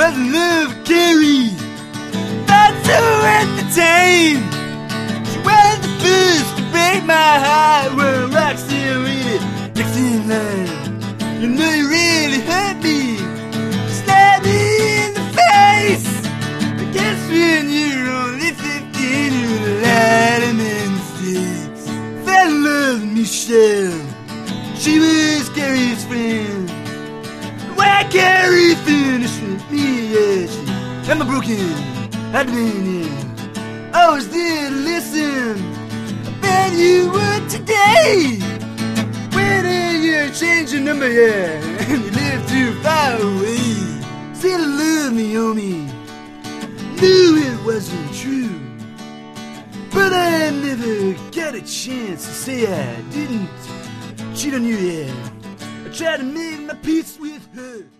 was in love with Carrie. Thought so at the time. She was the first to break my heart. Well, Roxy really next in line. You know you really hurt me. Slap me in the face. I guess when you're only 15, you're a lot of mistakes. Fell in love with Michelle. She was Carrie's friend. Why Carrie finished with me, yeah, she had my broken, I'd been in. I was there to listen. I bet you would today. When you change your number, yeah, and you live too far away. Said you love me, homie. Knew it wasn't true, but I never got a chance to say I didn't cheat on you, yeah. I tried to make my peace with her.